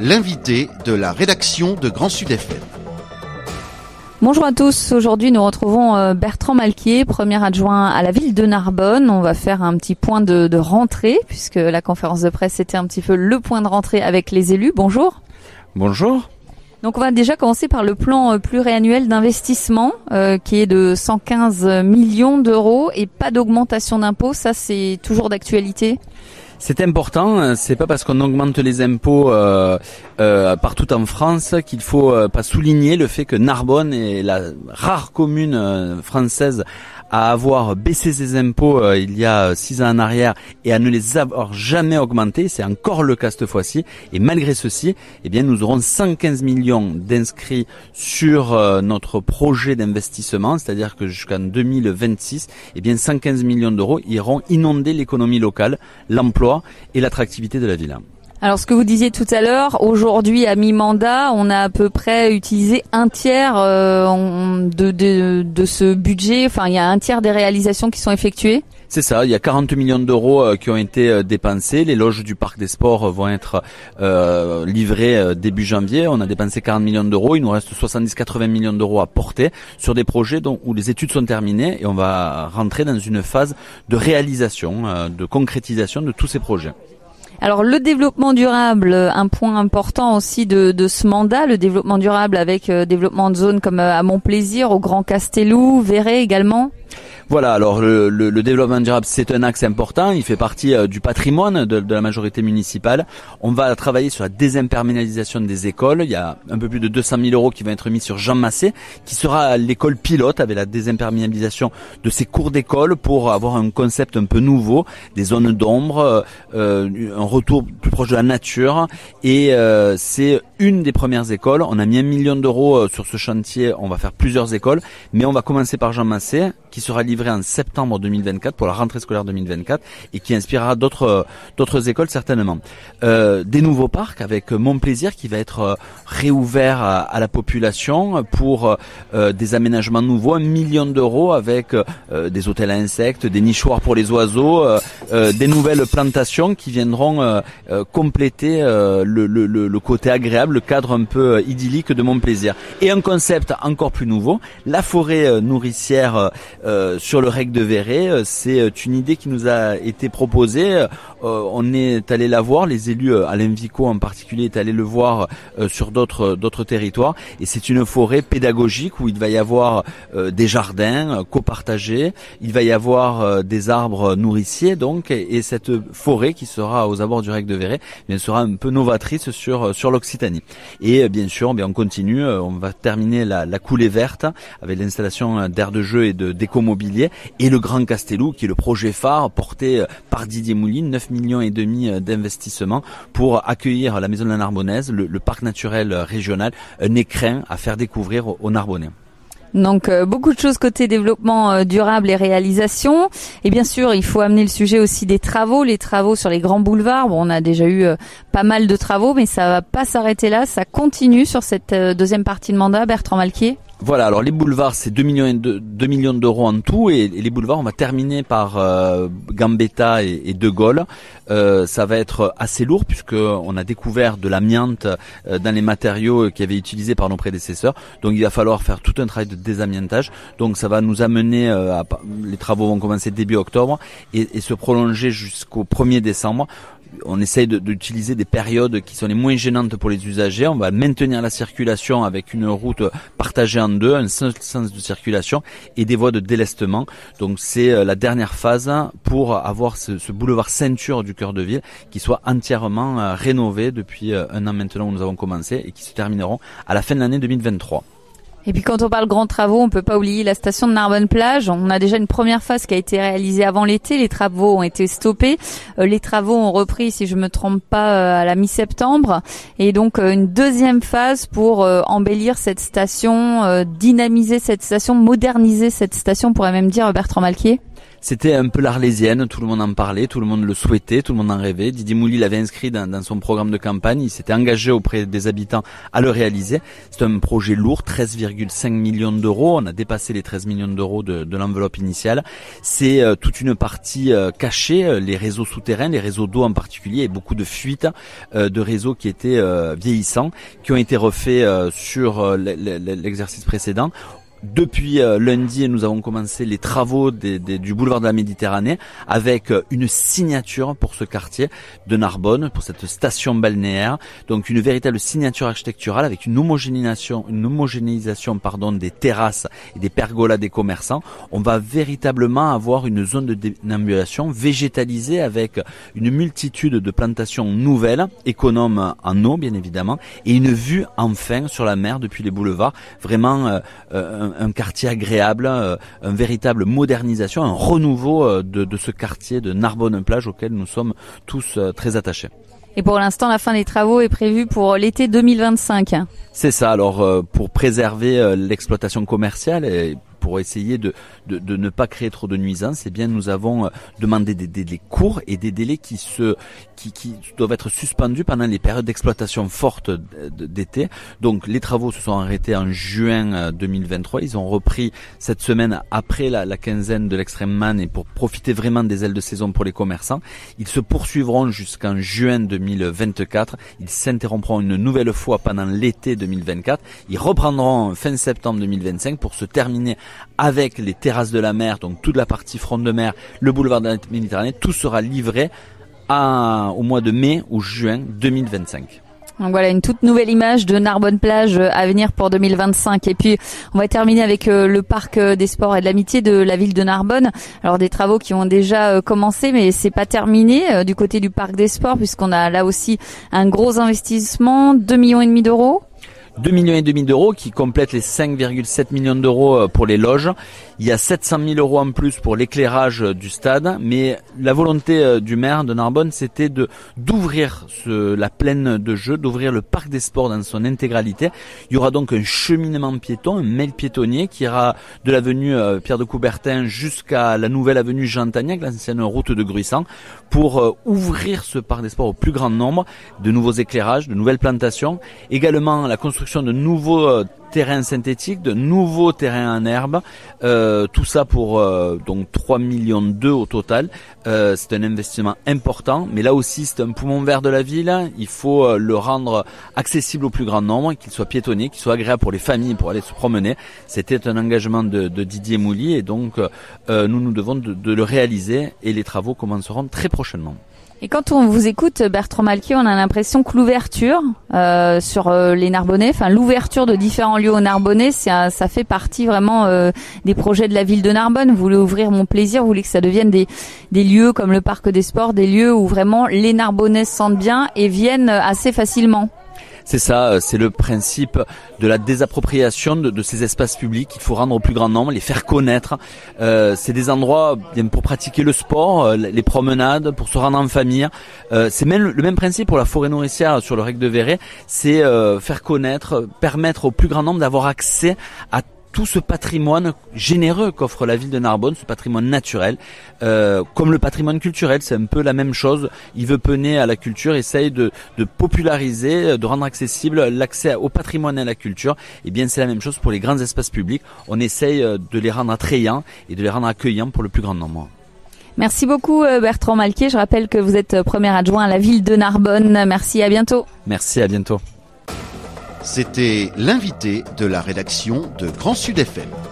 l'invité de la rédaction de Grand Sud FM. Bonjour à tous, aujourd'hui nous retrouvons Bertrand Malquier, premier adjoint à la ville de Narbonne. On va faire un petit point de rentrée, puisque la conférence de presse était un petit peu le point de rentrée avec les élus. Bonjour. Bonjour. Donc on va déjà commencer par le plan pluriannuel d'investissement qui est de 115 millions d'euros et pas d'augmentation d'impôts, ça c'est toujours d'actualité. C'est important, c'est pas parce qu'on augmente les impôts partout en France qu'il faut pas souligner le fait que Narbonne est la rare commune française à avoir baissé ses impôts il y a 6 ans en arrière et à ne les avoir jamais augmentés. C'est encore le cas cette fois-ci. Et malgré ceci, eh bien, nous aurons 115 millions d'inscrits sur notre projet d'investissement, c'est-à-dire que jusqu'en 2026, eh bien, 115 millions d'euros iront inonder l'économie locale, l'emploi et l'attractivité de la ville. Alors ce que vous disiez tout à l'heure, aujourd'hui à mi-mandat, on a à peu près utilisé un tiers de ce budget, enfin il y a un tiers des réalisations qui sont effectuées. C'est ça, il y a 40 millions d'euros qui ont été dépensés. Les loges du Parc des Sports vont être livrées début janvier. On a dépensé 40 millions d'euros. Il nous reste 70-80 millions d'euros à porter sur des projets où les études sont terminées et on va rentrer dans une phase de réalisation, de concrétisation de tous ces projets. Alors le développement durable, un point important aussi de ce mandat, le développement durable avec développement de zones comme à Montplaisir, au Grand Castelou, Verret également. Voilà, alors le développement durable, c'est un axe important, il fait partie du patrimoine de la majorité municipale. On va travailler sur la désimperméabilisation des écoles. Il y a un peu plus de 200 000 euros qui vont être mis sur Jean Massé, qui sera l'école pilote avec la désimperméabilisation de ces cours d'école pour avoir un concept un peu nouveau, des zones d'ombre, un retour plus proche de la nature. Et c'est une des premières écoles. On a mis 1 million d'euros sur ce chantier, on va faire plusieurs écoles, mais on va commencer par Jean Massé, qui sera livré en septembre 2024 pour la rentrée scolaire 2024 et qui inspirera d'autres écoles certainement. Des nouveaux parcs avec Montplaisir qui va être réouvert à la population pour des aménagements nouveaux, 1 million d'euros avec des hôtels à insectes, des nichoirs pour les oiseaux, des nouvelles plantations qui viendront compléter le côté agréable, le cadre un peu idyllique de Montplaisir. Et un concept encore plus nouveau, la forêt nourricière sur le REC de Verret, c'est une idée qui nous a été proposée. On est allé la voir, les élus, Alain Vico en particulier, est allé le voir sur d'autres territoires. Et c'est une forêt pédagogique où il va y avoir des jardins copartagés, il va y avoir des arbres nourriciers donc, et cette forêt qui sera aux abords du REC de Verret, bien sera un peu novatrice sur l'Occitanie. Et bien sûr, on continue, on va terminer la coulée verte avec l'installation d'aires de jeu et d'écomobilier et le Grand Castelou qui est le projet phare porté par Didier Mouline, 9 millions et demi d'investissement pour accueillir la Maison de la Narbonnaise, le parc naturel régional, un écrin à faire découvrir aux Narbonnais. Donc beaucoup de choses côté développement durable et réalisation. Et bien sûr, il faut amener le sujet aussi des travaux, les travaux sur les grands boulevards. Bon, on a déjà eu pas mal de travaux, mais ça va pas s'arrêter là. Ça continue sur cette deuxième partie de mandat, Bertrand Malquier. Voilà, alors les boulevards, c'est 2 millions d'euros en tout et les boulevards, on va terminer par Gambetta et De Gaulle. Ça va être assez lourd puisque on a découvert de l'amiante dans les matériaux qui avaient été utilisés par nos prédécesseurs. Donc il va falloir faire tout un travail de désamiantage. Donc ça va nous amener les travaux vont commencer début octobre et se prolonger jusqu'au 1er décembre. On essaye d'utiliser des périodes qui sont les moins gênantes pour les usagers. On va maintenir la circulation avec une route partagée en deux, un seul sens de circulation et des voies de délestement. Donc c'est la dernière phase pour avoir ce boulevard ceinture du cœur de ville qui soit entièrement rénové depuis un an maintenant où nous avons commencé et qui se termineront à la fin de l'année 2023. Et puis quand on parle grands travaux, on peut pas oublier la station de Narbonne-Plage. On a déjà une première phase qui a été réalisée avant l'été. Les travaux ont été stoppés. Les travaux ont repris, si je me trompe pas, à la mi-septembre. Et donc une deuxième phase pour embellir cette station, dynamiser cette station, moderniser cette station, on pourrait même dire, Bertrand Malquier. C'était un peu l'Arlésienne, tout le monde en parlait, tout le monde le souhaitait, tout le monde en rêvait. Didier Mouly l'avait inscrit dans son programme de campagne, il s'était engagé auprès des habitants à le réaliser. C'est un projet lourd, 13,5 millions d'euros, on a dépassé les 13 millions d'euros de l'enveloppe initiale. C'est toute une partie cachée, les réseaux souterrains, les réseaux d'eau en particulier, et beaucoup de fuites de réseaux qui étaient vieillissants, qui ont été refaits sur l'exercice précédent. Depuis lundi, nous avons commencé les travaux du boulevard de la Méditerranée avec une signature pour ce quartier de Narbonne, pour cette station balnéaire. Donc une véritable signature architecturale avec une homogénéisation des terrasses et des pergolas des commerçants. On va véritablement avoir une zone de déambulation végétalisée avec une multitude de plantations nouvelles, économes en eau bien évidemment, et une vue enfin sur la mer depuis les boulevards. Vraiment un quartier agréable, une véritable modernisation, un renouveau de ce quartier de Narbonne-Plage auquel nous sommes tous très attachés. Et pour l'instant, la fin des travaux est prévue pour l'été 2025. C'est ça, alors pour préserver l'exploitation commerciale et pour essayer de ne pas créer trop de nuisances, eh bien nous avons demandé des délais courts et des délais qui doivent être suspendus pendant les périodes d'exploitation fortes d'été. Donc les travaux se sont arrêtés en juin 2023. Ils ont repris cette semaine après la quinzaine de l'extrême man et pour profiter vraiment des ailes de saison pour les commerçants. Ils se poursuivront jusqu'en juin 2024. Ils s'interrompront une nouvelle fois pendant l'été 2024. Ils reprendront fin septembre 2025 pour se terminer avec les terrasses de la mer, donc toute la partie front de mer, le boulevard de la Méditerranée. Tout sera livré au mois de mai ou juin 2025. Donc voilà, une toute nouvelle image de Narbonne-Plage à venir pour 2025. Et puis, on va terminer avec le parc des sports et de l'amitié de la ville de Narbonne. Alors, des travaux qui ont déjà commencé, mais c'est pas terminé du côté du parc des sports, puisqu'on a là aussi un gros investissement, 2,5 millions d'euros. 2,5 millions d'euros qui complètent les 5,7 millions d'euros pour les loges. Il y a 700 000 euros en plus pour l'éclairage du stade, mais la volonté du maire de Narbonne, c'était d'ouvrir la plaine de jeu, d'ouvrir le parc des sports dans son intégralité. Il y aura donc un cheminement piéton, un mail piétonnier qui ira de l'avenue Pierre de Coubertin jusqu'à la nouvelle avenue Jean Tagnac, l'ancienne route de Gruissant, pour ouvrir ce parc des sports au plus grand nombre, de nouveaux éclairages, de nouvelles plantations, également la construction de nouveaux terrains synthétiques, de nouveaux terrains en herbe, tout ça pour donc 3,2 millions au total. C'est un investissement important, mais là aussi c'est un poumon vert de la ville. Il faut le rendre accessible au plus grand nombre, qu'il soit piétonnier, qu'il soit agréable pour les familles pour aller se promener. C'était un engagement de Didier Mouly et donc nous devons de le réaliser et les travaux commenceront très prochainement. Et quand on vous écoute, Bertrand Malquier, on a l'impression que l'ouverture sur les Narbonnais, enfin l'ouverture de différents lieux aux Narbonnais, ça fait partie vraiment des projets de la ville de Narbonne. Vous voulez ouvrir Mon Plaisir, vous voulez que ça devienne des lieux comme le parc des sports, des lieux où vraiment les Narbonnais se sentent bien et viennent assez facilement. C'est ça, c'est le principe de la désappropriation de ces espaces publics qu'il faut rendre au plus grand nombre, les faire connaître. C'est des endroits bien pour pratiquer le sport, les promenades, pour se rendre en famille. C'est même le même principe pour la forêt nourricière sur le Rec de Verret, c'est faire connaître, permettre au plus grand nombre d'avoir accès à tout ce patrimoine généreux qu'offre la ville de Narbonne, ce patrimoine naturel, comme le patrimoine culturel, c'est un peu la même chose. Il veut peiner à la culture, essaye de populariser, de rendre accessible l'accès au patrimoine et à la culture. Et bien c'est la même chose pour les grands espaces publics. On essaye de les rendre attrayants et de les rendre accueillants pour le plus grand nombre. Merci beaucoup Bertrand Malquier. Je rappelle que vous êtes premier adjoint à la ville de Narbonne. Merci, à bientôt. Merci, à bientôt. C'était l'invité de la rédaction de Grand Sud FM.